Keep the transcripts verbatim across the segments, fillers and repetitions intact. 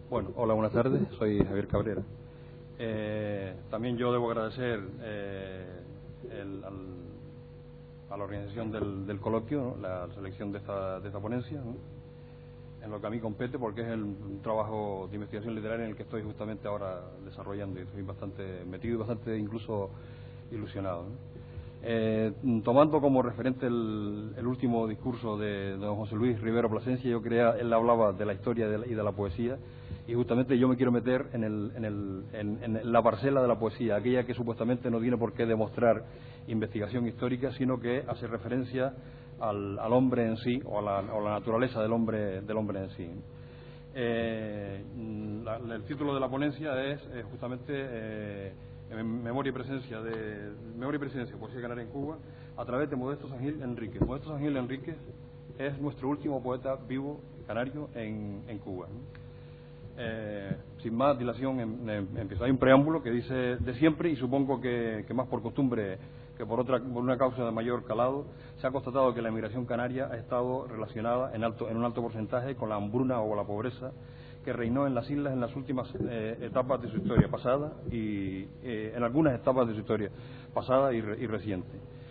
Bueno, hola, buenas tardes. Soy Javier Cabrera. Eh, también yo debo agradecer eh, el, al, a la organización del, del coloquio, ¿no?, la selección de esta, de esta ponencia, ¿no?, en lo que a mí compete, porque es el, un trabajo de investigación literaria en el que estoy justamente ahora desarrollando y estoy bastante metido y bastante incluso ilusionado, ¿no? Eh, tomando como referente el, el último discurso de, de don José Luis Rivero Plasencia, yo creía, él hablaba de la historia de la, y de la poesía, y justamente yo me quiero meter en, el, en, el, en, en la parcela de la poesía, aquella que supuestamente no tiene por qué demostrar investigación histórica, sino que hace referencia al, al hombre en sí, o a la, o a la naturaleza del hombre, del hombre en sí. Eh, la, el título de la ponencia es eh, justamente eh, Memoria y presencia de Memoria y presencia poesía canaria en Cuba, a través de Modesto Sangil Enríquez. Modesto Sangil Enríquez es nuestro último poeta vivo canario en, en Cuba, ¿no? Eh, sin más dilación, em, em, empiezo. Hay un preámbulo que dice de siempre, y supongo que, que más por costumbre que por otra por una causa de mayor calado, se ha constatado que la emigración canaria ha estado relacionada en alto en un alto porcentaje con la hambruna o la pobreza que reinó en las islas en las últimas eh, etapas de su historia pasada y eh, en algunas etapas de su historia pasada y, re, y reciente,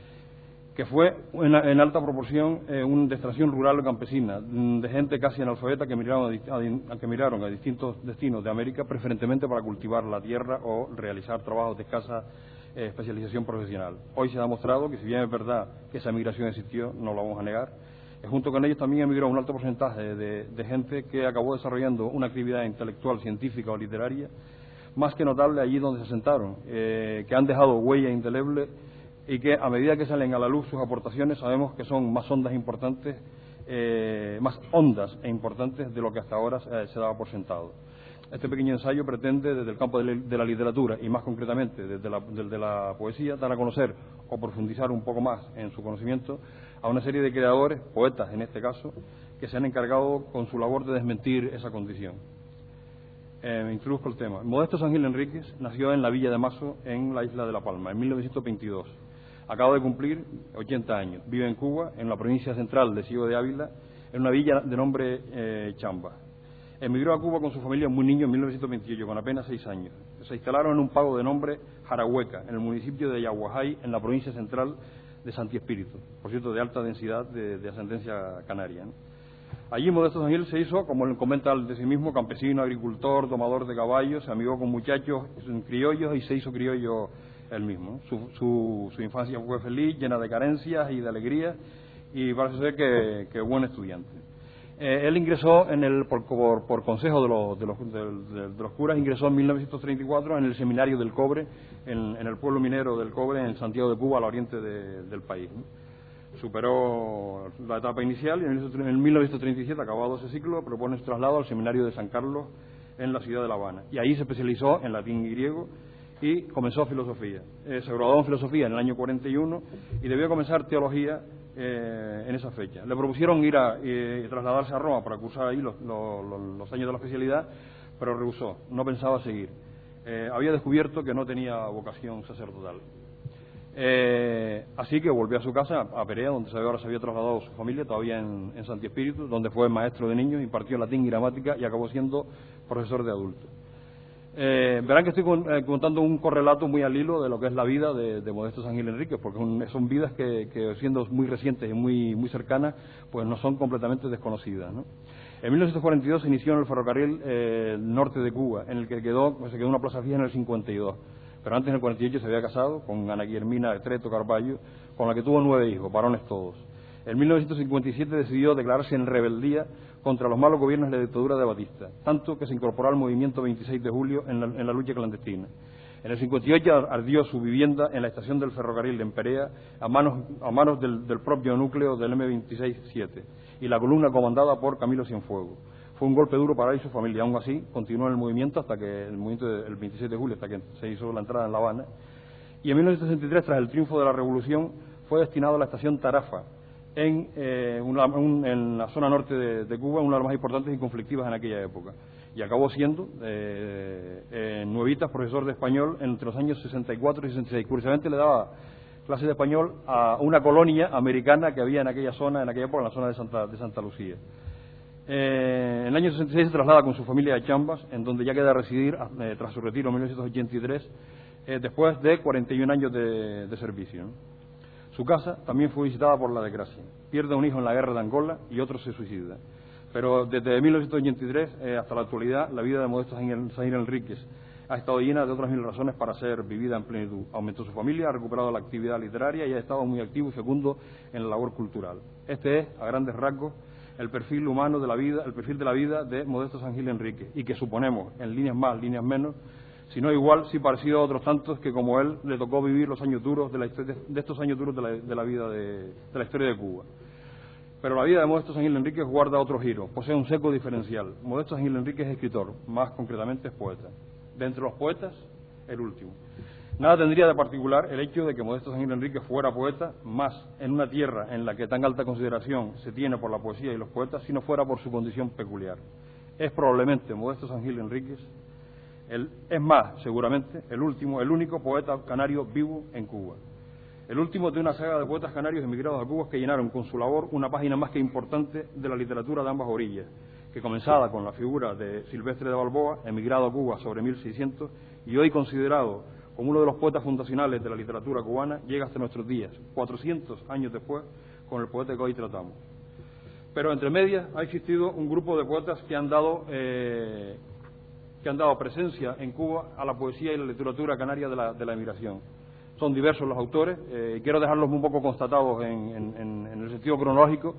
que fue en, en alta proporción eh, una extracción rural o campesina, de gente casi analfabeta que emigraron a, a, que emigraron a distintos destinos de América, preferentemente para cultivar la tierra o realizar trabajos de escasa eh, especialización profesional. Hoy se ha demostrado que, si bien es verdad que esa migración existió, no lo vamos a negar, eh, junto con ellos también emigró un alto porcentaje de, de gente que acabó desarrollando una actividad intelectual, científica o literaria más que notable allí donde se asentaron, eh, que han dejado huella indeleble y que a medida que salen a la luz sus aportaciones sabemos que son más hondas e importantes, eh, más hondas e importantes de lo que hasta ahora eh, se daba por sentado. Este pequeño ensayo pretende, desde el campo de, de la literatura y más concretamente desde la, desde la poesía, dar a conocer o profundizar un poco más en su conocimiento a una serie de creadores, poetas en este caso, que se han encargado con su labor de desmentir esa condición. Eh, me introduzco el tema. Modesto Sangil Enríquez nació en la villa de Mazo, en la isla de La Palma, en mil novecientos veintidós. Acaba de cumplir ochenta años. Vive en Cuba, en la provincia central de Ciego de Ávila, en una villa de nombre eh, Chamba. Emigró a Cuba con su familia muy niño en mil novecientos veintiocho, con apenas seis años. Se instalaron en un pago de nombre Jarahueca, en el municipio de Yaguajay, en la provincia central de Santi Espíritu, por cierto, de alta densidad de, de ascendencia canaria, ¿no? Allí Modesto Sangil se hizo, como él comenta de sí mismo, campesino, agricultor, domador de caballos, se amigó con muchachos criollos y se hizo criollo él mismo. Su, su, su infancia fue feliz, llena de carencias y de alegría, y parece ser que, que buen estudiante. Eh, él ingresó, en el, por, por, por consejo de los, de, los, de, de, de los curas, ingresó en mil novecientos treinta y cuatro en el Seminario del Cobre, en, en el pueblo minero del Cobre, en Santiago de Cuba, al oriente de, del país, ¿no? Superó la etapa inicial y en mil novecientos treinta y siete, acabado ese ciclo, propone su traslado al Seminario de San Carlos en la ciudad de La Habana. Y ahí se especializó en latín y griego y comenzó filosofía. Eh, se graduó en filosofía en el año cuarenta y uno y debió comenzar teología eh, en esa fecha. Le propusieron ir a eh, trasladarse a Roma para cursar ahí los, los, los años de la especialidad, pero rehusó, no pensaba seguir. Eh, había descubierto que no tenía vocación sacerdotal. Eh, así que volvió a su casa, a Perea, donde ahora se había trasladado su familia, todavía en, en Santi Espíritu, donde fue maestro de niños, impartió latín y gramática y acabó siendo profesor de adultos. Eh, verán que estoy con, eh, contando un correlato muy al hilo de lo que es la vida de, de Modesto Sangil Enríquez, porque un, son vidas que, que, siendo muy recientes y muy, muy cercanas, pues no son completamente desconocidas, ¿no? En mil novecientos cuarenta y dos se inició en el ferrocarril eh, norte de Cuba, en el que quedó, pues, se quedó una plaza fija en el cincuenta y dos. Pero antes, en el cuarenta y ocho, se había casado con Ana Guillermina Treto Carballo, con la que tuvo nueve hijos, varones todos. En mil novecientos cincuenta y siete decidió declararse en rebeldía contra los malos gobiernos de la dictadura de Batista, tanto que se incorporó al movimiento veintiséis de julio en la, en la lucha clandestina. En el cincuenta y ocho ardió su vivienda en la estación del ferrocarril en Perea a manos, a manos del, del propio núcleo del eme veintiséis siete y la columna comandada por Camilo Cienfuegos. Fue un golpe duro para él y su familia. Aún así, continuó en el movimiento hasta que el movimiento del veintisiete de julio, hasta que se hizo la entrada en La Habana. Y en mil novecientos sesenta y tres, tras el triunfo de la Revolución, fue destinado a la estación Tarafa, en, eh, una, un, en la zona norte de, de Cuba, una de las más importantes y conflictivas en aquella época. Y acabó siendo, eh, eh, nuevitas, profesor de español entre los años sesenta y cuatro y sesenta y seis. Curiosamente le daba clases de español a una colonia americana que había en aquella zona, en aquella época, en la zona de Santa, de Santa Lucía. Eh, en el año sesenta y seis se traslada con su familia a Chambas, en donde ya queda a residir eh, tras su retiro en mil novecientos ochenta y tres, eh, después de cuarenta y un años de, de servicio, ¿no? Su casa también fue visitada por la desgracia. Pierde un hijo en la guerra de Angola y otro se suicida. Pero desde mil novecientos ochenta y tres eh, hasta la actualidad, la vida de Modesto Sainz Enríquez ha estado llena de otras mil razones para ser vivida en plenitud. Aumentó su familia, ha recuperado la actividad literaria y ha estado muy activo y fecundo en la labor cultural. Este es, a grandes rasgos, el perfil humano de la vida, el perfil de la vida de Modesto Sainz Enríquez, y que suponemos, en líneas más, líneas menos, si no igual, sí parecido a otros tantos que como él le tocó vivir los años duros de, la historia, de estos años duros de la, de la vida de, de la historia de Cuba. Pero la vida de Modesto Sainz Enríquez guarda otro giro, posee un seco diferencial. Modesto Sainz Enríquez es escritor, más concretamente es poeta. De entre los poetas, el último. Nada tendría de particular el hecho de que Modesto Sainz Enríquez fuera poeta, más en una tierra en la que tan alta consideración se tiene por la poesía y los poetas, si no fuera por su condición peculiar. Es probablemente Modesto Sainz Enríquez, el, es más, seguramente, el último, el único poeta canario vivo en Cuba. El último de una saga de poetas canarios emigrados a Cuba que llenaron con su labor una página más que importante de la literatura de ambas orillas, que comenzada con la figura de Silvestre de Balboa, emigrado a Cuba sobre mil seiscientos, y hoy considerado como uno de los poetas fundacionales de la literatura cubana, llega hasta nuestros días, cuatrocientos años después, con el poeta que hoy tratamos. Pero entre medias ha existido un grupo de poetas que han dado, eh, que han dado presencia en Cuba a la poesía y la literatura canaria de la, de la emigración. Son diversos los autores, eh, y quiero dejarlos un poco constatados en, en, en el sentido cronológico,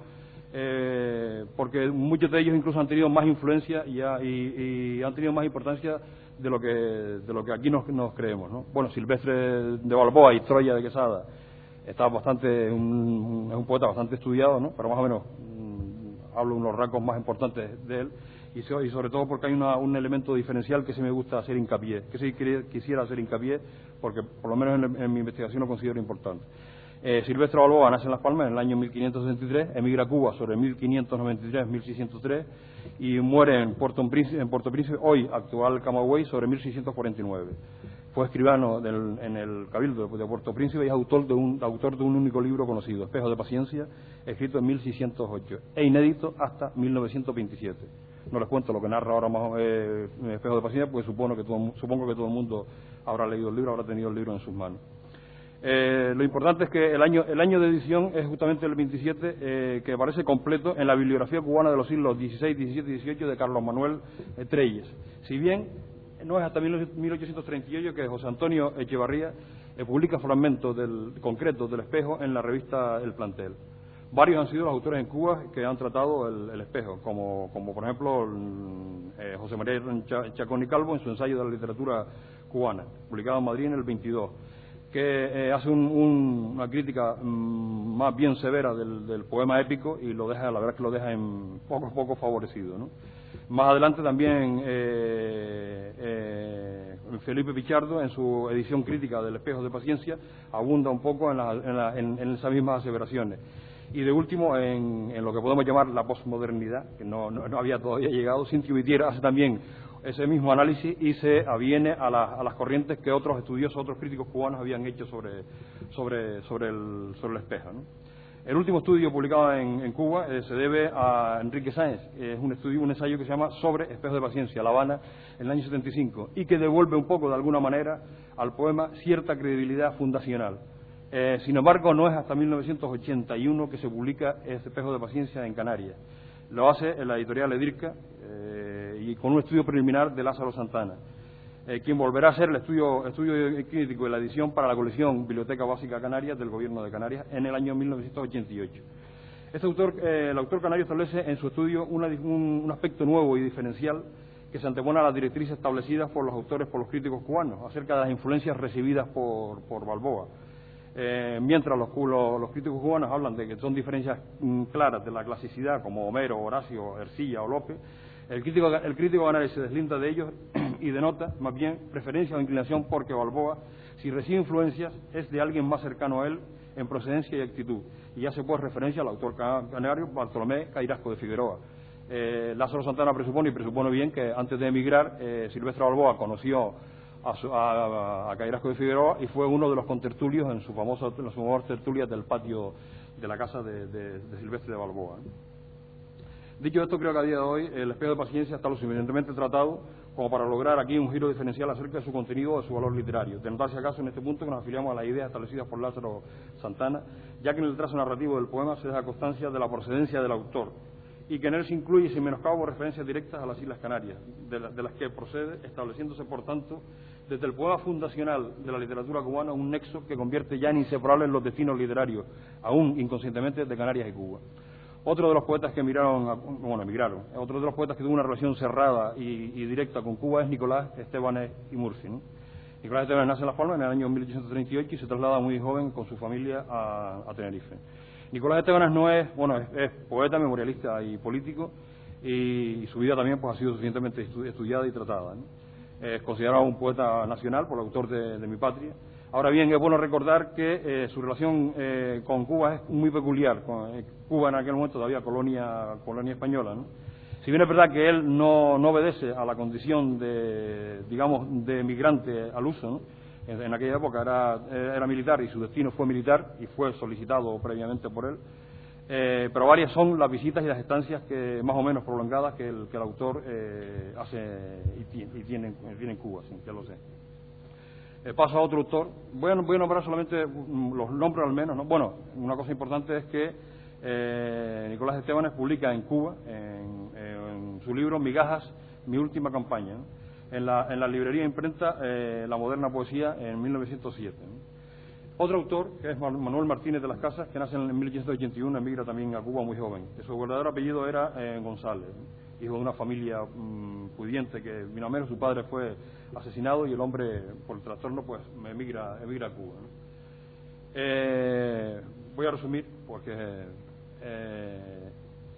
eh, porque muchos de ellos incluso han tenido más influencia y, ha, y, y han tenido más importancia de lo que de lo que aquí nos, nos creemos, ¿no? Bueno, Silvestre de Balboa y Troya de Quesada está bastante un, es un poeta bastante estudiado, ¿no? Pero más o menos mmm, hablo de unos rasgos más importantes de él y, so, y sobre todo porque hay una, un elemento diferencial que sí me gusta hacer hincapié, que sí quisiera hacer hincapié porque por lo menos en, en mi investigación lo considero importante. Eh, Silvestre Balboa nace en Las Palmas en el año mil quinientos sesenta y tres, emigra a Cuba sobre mil quinientos noventa y tres a mil seiscientos tres y muere en Puerto Príncipe, en Puerto Príncipe, hoy actual Camagüey, sobre mil seiscientos cuarenta y nueve. Fue escribano del, en el Cabildo de Puerto Príncipe y es autor de, un, autor de un único libro conocido, Espejo de Paciencia, escrito en mil seiscientos ocho e inédito hasta mil novecientos veintisiete. No les cuento lo que narra ahora más eh, Espejo de Paciencia, porque supongo que, todo, supongo que todo el mundo habrá leído el libro, habrá tenido el libro en sus manos. Eh, lo importante es que el año, el año de edición es justamente el veintisiete, eh, que aparece completo en la bibliografía cubana de los siglos dieciséis, diecisiete y dieciocho de Carlos Manuel eh, Treyes. Si bien no es hasta mil ochocientos treinta y ocho que José Antonio Echevarría eh, publica fragmentos del, concretos del Espejo en la revista El Plantel. Varios han sido los autores en Cuba que han tratado el, el espejo, como, como por ejemplo eh, José María Chacón y Calvo en su ensayo de la literatura cubana, publicado en Madrid en el veintidós, que eh, hace un, un, una crítica mmm, más bien severa del, del poema épico y lo deja, la verdad es que lo deja en poco a poco favorecido, ¿no? Más adelante también eh, eh, Felipe Pichardo, en su edición crítica del Espejo de Paciencia, abunda un poco en, la, en, la, en, en esas mismas aseveraciones. Y de último, en, en lo que podemos llamar la posmodernidad, que no, no, no había todavía llegado, Cintia Vitiera hace también ese mismo análisis y se aviene a, la, a las corrientes que otros estudiosos, otros críticos cubanos habían hecho sobre, sobre, sobre, el, sobre el espejo, ¿no? El último estudio publicado en, en Cuba eh, se debe a Enrique Sáenz, es un estudio, un ensayo que se llama Sobre Espejo de Paciencia, La Habana, en el año setenta y cinco, y que devuelve un poco, de alguna manera, al poema cierta credibilidad fundacional. Eh, sin embargo, no es hasta mil novecientos ochenta y uno que se publica este Espejo de Paciencia en Canarias. Lo hace en la editorial Edirca eh, y con un estudio preliminar de Lázaro Santana, eh, quien volverá a hacer el estudio, estudio crítico de la edición para la colección Biblioteca Básica Canarias del Gobierno de Canarias en el año mil novecientos ochenta y ocho. Este autor, eh, el autor canario establece en su estudio una, un, un aspecto nuevo y diferencial que se antepone a las directrices establecidas por los autores, por los críticos cubanos, acerca de las influencias recibidas por, por Balboa. Eh, mientras los, los, los críticos cubanos hablan de que son diferencias mm, claras de la clasicidad, como Homero, Horacio, Ercilla o López, el crítico, el crítico canario se deslinda de ellos y denota más bien preferencia o inclinación porque Balboa, si recibe influencias, es de alguien más cercano a él en procedencia y actitud. Y hace pues referencia al autor canario Bartolomé Cairasco de Figueroa. Eh, Lázaro Santana presupone, y presupone bien, que antes de emigrar, eh, Silvestre Balboa conoció a, su, a, a Cairasco de Figueroa y fue uno de los contertulios en su famosa, en su famosa tertulia del patio de la casa de, de, de Silvestre de Balboa, ¿no? Dicho esto, creo que a día de hoy el espejo de paciencia está lo suficientemente tratado como para lograr aquí un giro diferencial acerca de su contenido o de su valor literario. De notarse acaso en este punto que nos afiliamos a las ideas establecidas por Lázaro Santana, ya que en el trazo narrativo del poema se deja constancia de la procedencia del autor y que en él se incluye sin menoscabo referencias directas a las Islas Canarias, de, la, de las que procede, estableciéndose por tanto desde el poema fundacional de la literatura cubana un nexo que convierte ya en inseparables los destinos literarios, aún inconscientemente, de Canarias y Cuba. Otro de los poetas que emigraron, a, bueno, emigraron, otro de los poetas que tuvo una relación cerrada y, y directa con Cuba es Nicolás Estebanés y Murci, ¿no? Nicolás Estebanés nace en Las Palmas en el año mil ochocientos treinta y ocho y se traslada muy joven con su familia a, a Tenerife. Nicolás Estebanés no es, bueno, es, es poeta, memorialista y político, y, y su vida también pues ha sido suficientemente estu, estudiada y tratada, ¿no? Es considerado un poeta nacional por el autor de, de Mi Patria. Ahora bien, es bueno recordar que eh, su relación eh, con Cuba es muy peculiar. Con, eh, Cuba en aquel momento todavía colonia, colonia española, ¿no? Si bien es verdad que él no, no obedece a la condición de, digamos, de emigrante al uso, ¿no? En, en aquella época era, era militar y su destino fue militar y fue solicitado previamente por él. Eh, pero varias son las visitas y las estancias que más o menos prolongadas que el, que el autor eh, hace y tiene, y tiene, tiene en Cuba, sí, ya lo sé. Eh, paso a otro autor. Voy a, voy a nombrar solamente los nombres al menos, ¿no? Bueno, una cosa importante es que eh, Nicolás Estebanés publica en Cuba, en, en su libro Migajas, mi última campaña, ¿no? en, la, en la librería imprenta eh, La Moderna Poesía en mil novecientos siete, ¿no? Otro autor, que es Manuel Martínez de las Casas, que nace en mil ochocientos ochenta y uno, emigra también a Cuba muy joven. Su verdadero apellido era eh, González, ¿no? Hijo de una familia mmm, pudiente que vino a menos, su padre fue asesinado y el hombre, por el trastorno, pues emigra, emigra a Cuba, ¿no? Eh, voy a resumir porque eh,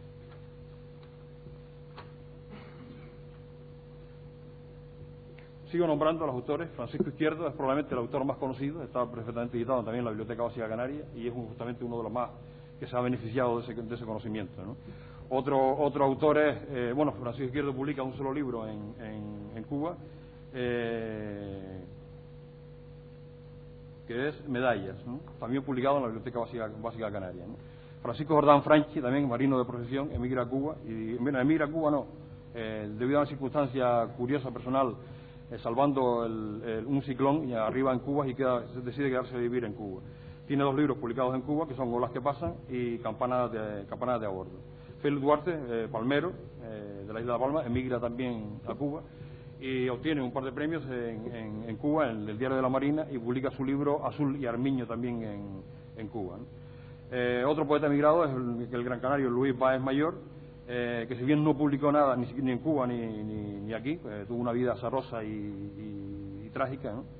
sigo nombrando a los autores. Francisco Izquierdo es probablemente el autor más conocido, está perfectamente editado también en la Biblioteca Básica Canaria y es justamente uno de los más que se ha beneficiado de ese, de ese conocimiento, ¿no? Otro, otro autor es, eh, bueno, Francisco Izquierdo publica un solo libro en, en, en Cuba, eh, que es Medallas, ¿no? También publicado en la Biblioteca Básica, Básica Canaria, ¿no? Francisco Jordán Franchi, también marino de profesión, emigra a Cuba, y bueno, emigra a Cuba no, eh, debido a una circunstancia curiosa personal, eh, salvando el, el, un ciclón y arriba en Cuba y queda, decide quedarse a vivir en Cuba. Tiene dos libros publicados en Cuba, que son Olas que pasan y Campanadas de, Campanadas de a bordo. Félix Duarte, eh, palmero, eh, de la isla de La Palma, emigra también a Cuba y obtiene un par de premios en, en, en Cuba, en el Diario de la Marina, y publica su libro Azul y Armiño también en, en Cuba, ¿no? Eh, otro poeta emigrado es el, el gran canario Luis Báez Mayor, eh, que si bien no publicó nada ni, ni en Cuba ni, ni, ni aquí, eh, tuvo una vida azarosa y, y, y trágica, ¿no?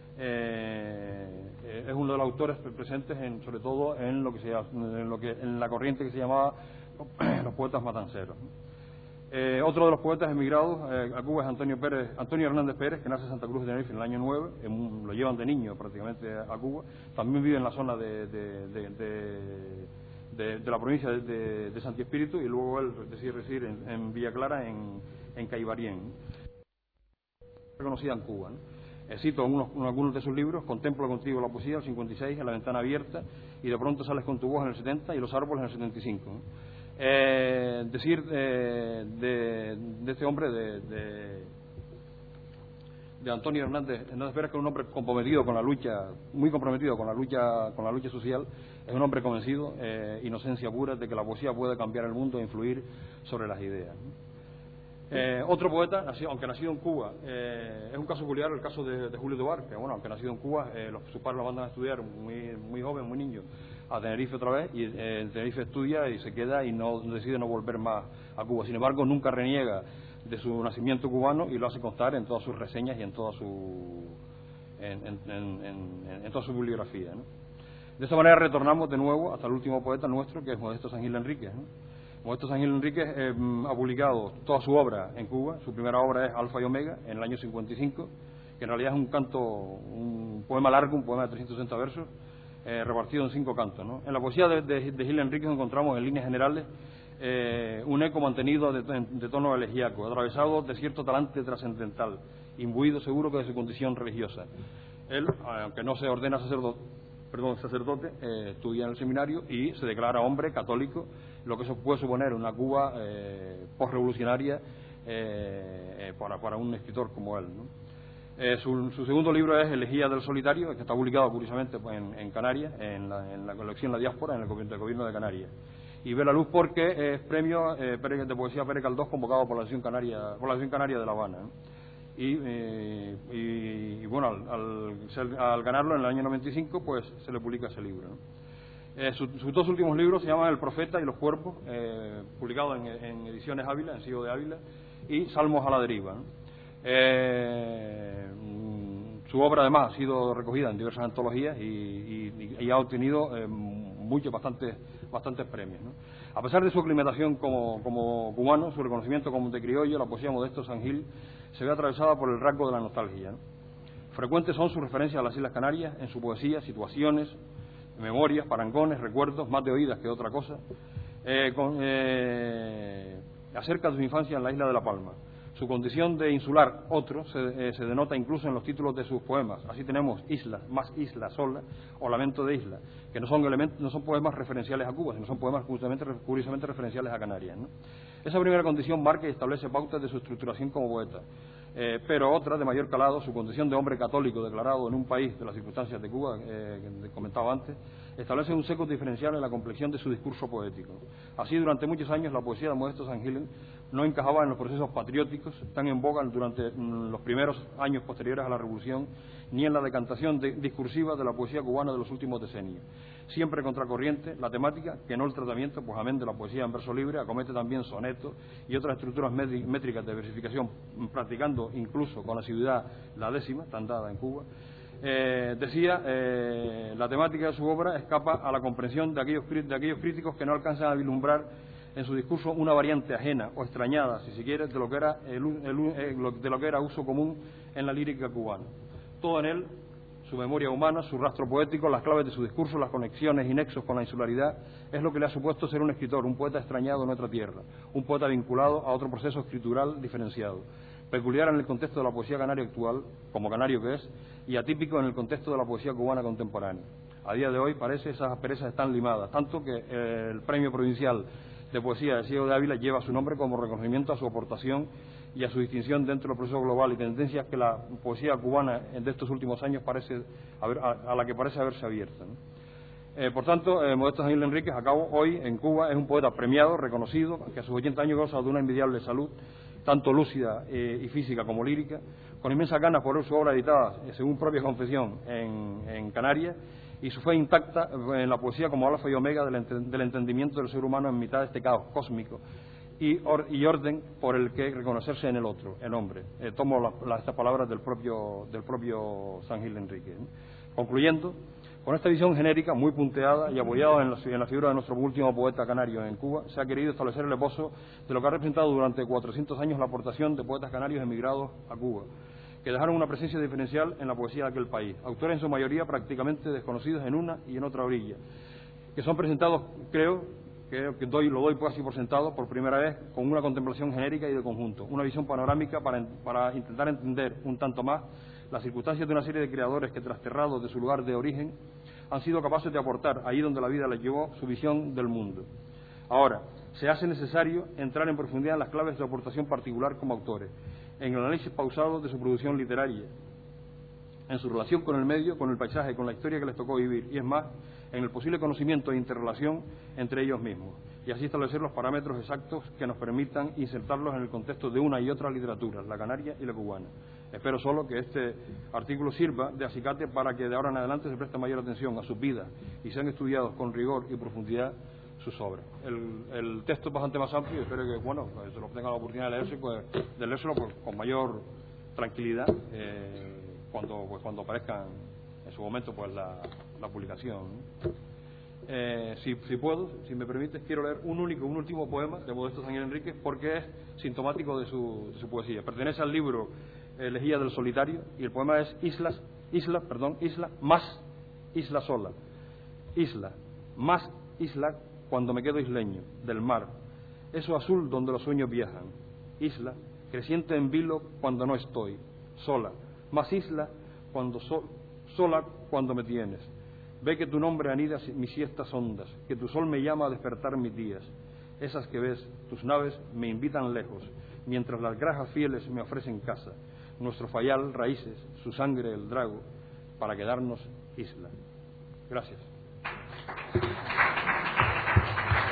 Eh, es uno de los autores presentes en, sobre todo en lo que se en lo que en la corriente que se llamaba los poetas matanceros, ¿no? Eh, otro de los poetas emigrados eh, a Cuba es Antonio Pérez, Antonio Hernández Pérez, que nace en Santa Cruz de Tenerife en el año nueve, en, lo llevan de niño prácticamente a, a Cuba. También vive en la zona de, de, de, de, de, de la provincia de, de, de Santi Espíritu, y luego él decide residir en, en Villa Clara, en, en Caibarien, reconocida en Cuba, ¿no? Eh, cito unos, algunos de sus libros: Contemplo contigo la poesía, el cincuenta y seis, En la ventana abierta, y De pronto sales con tu voz, en el setenta, y Los árboles, en el setenta y cinco, ¿no? Eh, decir eh, de, de este hombre, de, de, de Antonio Hernández, Hernández Pérez, que es un hombre comprometido con la lucha, muy comprometido con la lucha, con la lucha social, es un hombre convencido, eh, inocencia pura, de que la poesía puede cambiar el mundo e influir sobre las ideas, ¿no? Eh, otro poeta, nacido, aunque nacido en Cuba, eh, es un caso peculiar el caso de, de Julio Tobar, que bueno, aunque nacido en Cuba, eh, los, sus padres lo mandan a estudiar muy, muy joven, muy niño, a Tenerife otra vez, y eh, en Tenerife estudia y se queda y no decide no volver más a Cuba. Sin embargo, nunca reniega de su nacimiento cubano y lo hace constar en todas sus reseñas y en toda su en, en, en, en, en toda su bibliografía, ¿no? De esta manera retornamos de nuevo hasta el último poeta nuestro, que es Modesto San Gil Enríquez, ¿no? Modesto San Gil Enríquez eh, ha publicado toda su obra en Cuba. Su primera obra es Alfa y Omega, en el año cincuenta y cinco, que en realidad es un canto, un poema largo, un poema de trescientos sesenta versos, eh, repartido en cinco cantos, ¿no? En la poesía de, de, de Gil Enríquez encontramos en líneas generales eh, un eco mantenido de, de tono elegíaco, atravesado de cierto talante trascendental, imbuido seguro que de su condición religiosa. Él, aunque no se ordena sacerdote, perdón, sacerdote, eh, estudia en el seminario y se declara hombre católico, lo que eso puede suponer una Cuba eh, postrevolucionaria eh, para, para un escritor como él, ¿no? Eh, su, su segundo libro es Elegía del Solitario, que está publicado curiosamente pues, en, en Canarias, en la, en la colección La Diáspora, en el gobierno, del gobierno de Canarias. Y ve la luz porque es premio eh, de poesía Pérez Caldós, convocado por la Asociación Canaria, por la Asociación Canaria de La Habana, ¿no? Y, eh, y, y bueno, al, al, ser, al ganarlo en el año noventa y cinco, pues se le publica ese libro, ¿no? Eh, su, sus dos últimos libros se llaman El Profeta y los Cuerpos, eh, publicados en, en Ediciones Ávila, en Sello de Ávila, y Salmos a la Deriva, ¿no? Eh, su obra además ha sido recogida en diversas antologías y, y, y ha obtenido eh, muchos, bastantes, bastantes premios, ¿no? A pesar de su aclimatación como, como cubano, su reconocimiento como de criollo, la poesía Modesto San Gil se ve atravesada por el rasgo de la nostalgia, ¿no? Frecuentes son sus referencias a las Islas Canarias en su poesía, situaciones, memorias, parangones, recuerdos, más de oídas que otra cosa, eh, con, eh, acerca de su infancia en la isla de La Palma. Su condición de insular otro se, eh, se denota incluso en los títulos de sus poemas. Así tenemos Islas, más Isla sola o Lamento de Isla, que no son, elementos, no son poemas referenciales a Cuba, sino son poemas curiosamente, curiosamente referenciales a Canarias, ¿no? Esa primera condición marca y establece pautas de su estructuración como poeta. Eh, pero otra, de mayor calado, su condición de hombre católico declarado en un país de las circunstancias de Cuba, eh, que comentaba antes, establece un seco diferencial en la complexión de su discurso poético. Así, durante muchos años, la poesía de Modesto San Gil no encajaba en los procesos patrióticos tan en boga durante mm, los primeros años posteriores a la Revolución, ni en la decantación de, discursiva de la poesía cubana de los últimos decenios. Siempre contracorriente, la temática, que no el tratamiento, pues amén de la poesía en verso libre, acomete también sonetos y otras estructuras métricas de versificación, practicando incluso con asiduidad la décima, tan dada en Cuba. Eh, decía, eh, la temática de su obra escapa a la comprensión de aquellos, de aquellos críticos que no alcanzan a vislumbrar en su discurso una variante ajena o extrañada, si se quiere, de lo que era, el, el, de lo que era uso común en la lírica cubana. Todo en él, su memoria humana, su rastro poético, las claves de su discurso, las conexiones y nexos con la insularidad, es lo que le ha supuesto ser un escritor, un poeta extrañado en otra tierra, un poeta vinculado a otro proceso escritural diferenciado, peculiar en el contexto de la poesía canaria actual, como canario que es, y atípico en el contexto de la poesía cubana contemporánea. A día de hoy parece esas asperezas están limadas, tanto que eh, el Premio Provincial de Poesía de Sello de Ávila lleva su nombre como reconocimiento a su aportación y a su distinción dentro del proceso global y tendencias que la poesía cubana de estos últimos años parece haber, a, a la que parece haberse abierto, ¿no? Eh, por tanto, eh, Modesto San Gil Enríquez, a cabo hoy en Cuba, es un poeta premiado, reconocido, que a sus ochenta años goza de una envidiable salud, tanto lúcida eh, y física como lírica, con inmensas ganas por ver su obra editada, eh, según propia confesión, en, en Canarias, y su fe intacta en la poesía como alfa y omega del, ent del entendimiento del ser humano en mitad de este caos cósmico y, or y orden por el que reconocerse en el otro, el hombre. Eh, tomo la, la, estas palabras del propio, del propio San Gil Enríquez, ¿no? Concluyendo, con esta visión genérica, muy punteada y apoyada en la, en la figura de nuestro último poeta canario en Cuba, se ha querido establecer el esbozo de lo que ha representado durante cuatrocientos años la aportación de poetas canarios emigrados a Cuba, que dejaron una presencia diferencial en la poesía de aquel país, autores en su mayoría prácticamente desconocidos en una y en otra orilla, que son presentados, creo, que doy, lo doy casi por sentado, por primera vez, con una contemplación genérica y de conjunto, una visión panorámica para, para intentar entender un tanto más las circunstancias de una serie de creadores que, trasterrados de su lugar de origen, han sido capaces de aportar, ahí donde la vida les llevó, su visión del mundo. Ahora, se hace necesario entrar en profundidad en las claves de aportación particular como autores, en el análisis pausado de su producción literaria, en su relación con el medio, con el paisaje, con la historia que les tocó vivir, y es más, en el posible conocimiento e interrelación entre ellos mismos, y así establecer los parámetros exactos que nos permitan insertarlos en el contexto de una y otra literatura, la canaria y la cubana. Espero solo que este artículo sirva de acicate para que de ahora en adelante se preste mayor atención a sus vidas y sean estudiados con rigor y profundidad sus obras. El, el texto es bastante más amplio y espero que, bueno, pues, se lo tenga la oportunidad de leerse, pues, de leérselo pues, con mayor tranquilidad eh, cuando, pues, cuando aparezca en su momento pues, la, la publicación, ¿no? Eh, si, si puedo, si me permites, quiero leer un único, un último poema de Modesto San Gil Enríquez porque es sintomático de su, de su poesía. Pertenece al libro Elegía del Solitario y el poema es Islas, Isla, perdón, Isla más Isla sola. Isla, más isla cuando me quedo isleño, del mar, eso azul donde los sueños viajan. Isla, creciente en vilo cuando no estoy, sola. Más isla cuando so, sola cuando me tienes. Ve que tu nombre anida mis siestas hondas, que tu sol me llama a despertar mis días. Esas que ves, tus naves, me invitan lejos, mientras las grajas fieles me ofrecen casa. Nuestro fayal, raíces, su sangre, el drago, para quedarnos isla. Gracias.